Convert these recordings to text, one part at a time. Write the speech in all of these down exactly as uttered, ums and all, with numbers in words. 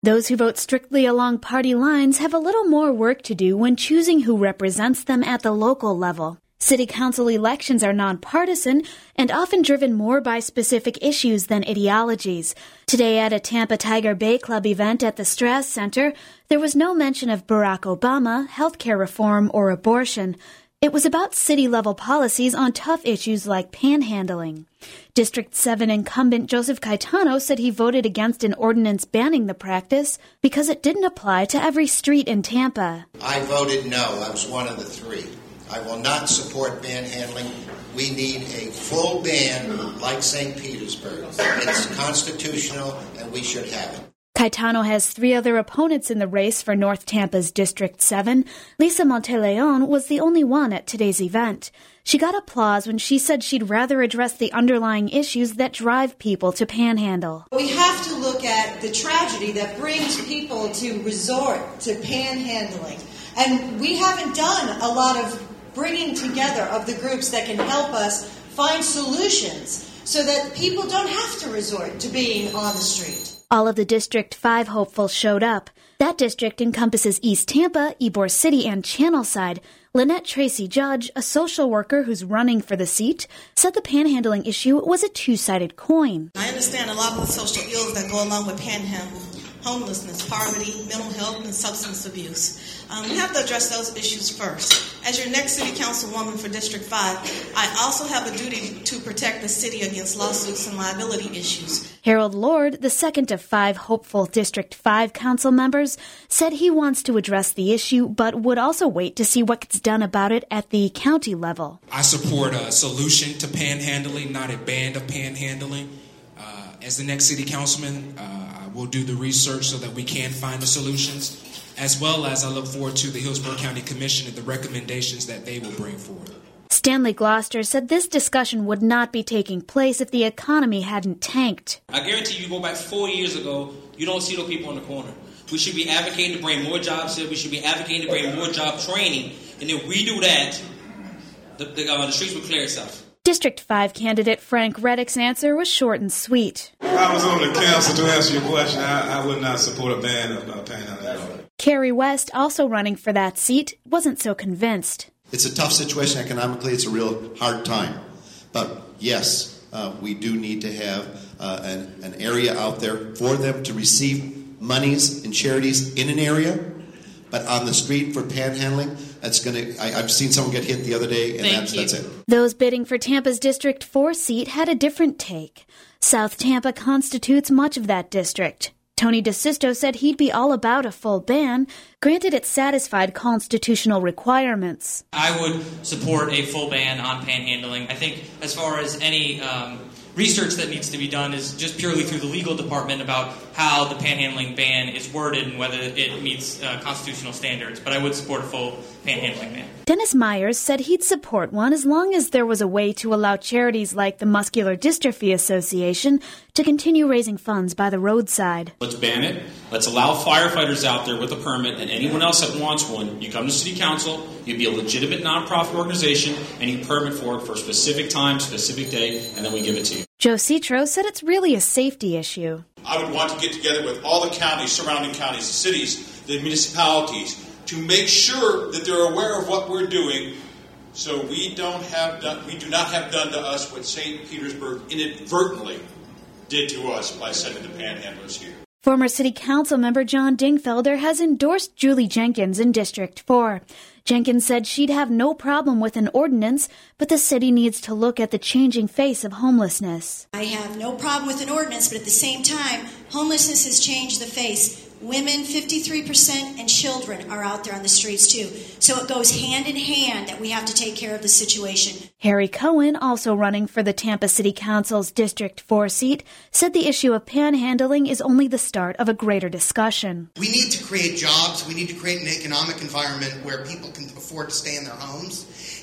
Those who vote strictly along party lines have a little more work to do when choosing who represents them at the local level. City council elections are nonpartisan and often driven more by specific issues than ideologies. Today at a Tampa Tiger Bay Club event at the Strass Center, there was no mention of Barack Obama, healthcare reform, or abortion. It was about city-level policies on tough issues like panhandling. District seven incumbent Joseph Caetano said he voted against an ordinance banning the practice because it didn't apply to every street in Tampa. I voted no. I was one of the three. I will not support panhandling. We need a full ban like Saint Petersburg. It's constitutional, and we should have it. Caetano has three other opponents in the race for North Tampa's District seven. Lisa Monteleon was the only one at today's event. She got applause when she said she'd rather address the underlying issues that drive people to panhandle. We have to look at the tragedy that brings people to resort to panhandling. And we haven't done a lot of bringing together of the groups that can help us find solutions so that people don't have to resort to being on the street. All of the District five hopefuls showed up. That district encompasses East Tampa, Ybor City, and Channelside. Lynette Tracy Judge, a social worker who's running for the seat, said the panhandling issue was a two-sided coin. I understand a lot of the social ills that go along with panhandling. Homelessness, poverty, mental health, and substance abuse. Um, we have to address those issues first. As your next city councilwoman for District five, I also have a duty to protect the city against lawsuits and liability issues. Harold Lord, the second of five hopeful District five council members, said he wants to address the issue, but would also wait to see what gets done about it at the county level. I support a solution to panhandling, not a ban of panhandling. Uh, as the next city councilman, uh, We'll do the research so that we can find the solutions, as well as I look forward to the Hillsborough County Commission and the recommendations that they will bring forward. Stanley Gloucester said this discussion would not be taking place if the economy hadn't tanked. I guarantee you go back four years ago, you don't see those people in the corner. We should be advocating to bring more jobs here. We should be advocating to bring more job training. And if we do that, the, the, uh, the streets will clear itself. District five candidate Frank Reddick's answer was short and sweet. I was on the council to answer your question. I, I would not support a ban of uh, panhandling. Kerry West, also running for that seat, wasn't so convinced. It's a tough situation economically. It's a real hard time. But yes, uh, we do need to have uh, an, an area out there for them to receive monies and charities in an area. But on the street for panhandling, that's going to. I've seen someone get hit the other day, and that's, that's it. Those bidding for Tampa's District four seat had a different take. South Tampa constitutes much of that district. Tony DeSisto said he'd be all about a full ban, granted it satisfied constitutional requirements. I would support a full ban on panhandling. I think as far as any um, research that needs to be done is just purely through the legal department about how the panhandling ban is worded and whether it meets uh, constitutional standards. But I would support a full panhandling ban. Dennis Myers said he'd support one as long as there was a way to allow charities like the Muscular Dystrophy Association to continue raising funds by the roadside. Let's ban it. Let's allow firefighters out there with a permit and anyone else that wants one. You come to city council, you'd be a legitimate nonprofit organization, and you permit for it for a specific time, specific day, and then we give it to you. Joe Citro said it's really a safety issue. I would want to get together with all the counties, surrounding counties, the cities, the municipalities, to make sure that they're aware of what we're doing, so we don't have done, we do not have done to us what Saint Petersburg inadvertently did to us by sending the panhandlers here. Former City Council member John Dingfelder has endorsed Julie Jenkins in District four. Jenkins said she'd have no problem with an ordinance, but the city needs to look at the changing face of homelessness. I have no problem with an ordinance, but at the same time, homelessness has changed the face. Women, fifty-three percent, and children are out there on the streets, too. So it goes hand in hand that we have to take care of the situation. Harry Cohen, also running for the Tampa City Council's District four seat, said the issue of panhandling is only the start of a greater discussion. We need to create jobs. We need to create an economic environment where people can afford to stay in their homes.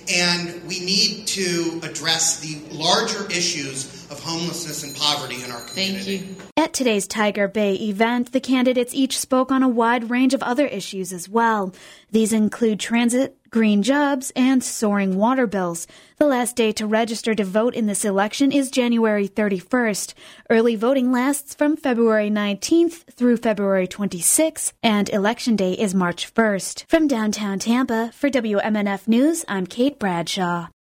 and we need to address the larger issues of homelessness and poverty in our community. Thank you. At today's Tiger Bay event, the candidates each spoke on a wide range of other issues as well. These include transit, green jobs, and soaring water bills. The last day to register to vote in this election is January thirty-first. Early voting lasts from February nineteenth through February twenty-sixth, and Election Day is March first. From downtown Tampa, for W M N F News, I'm Kate Bradshaw.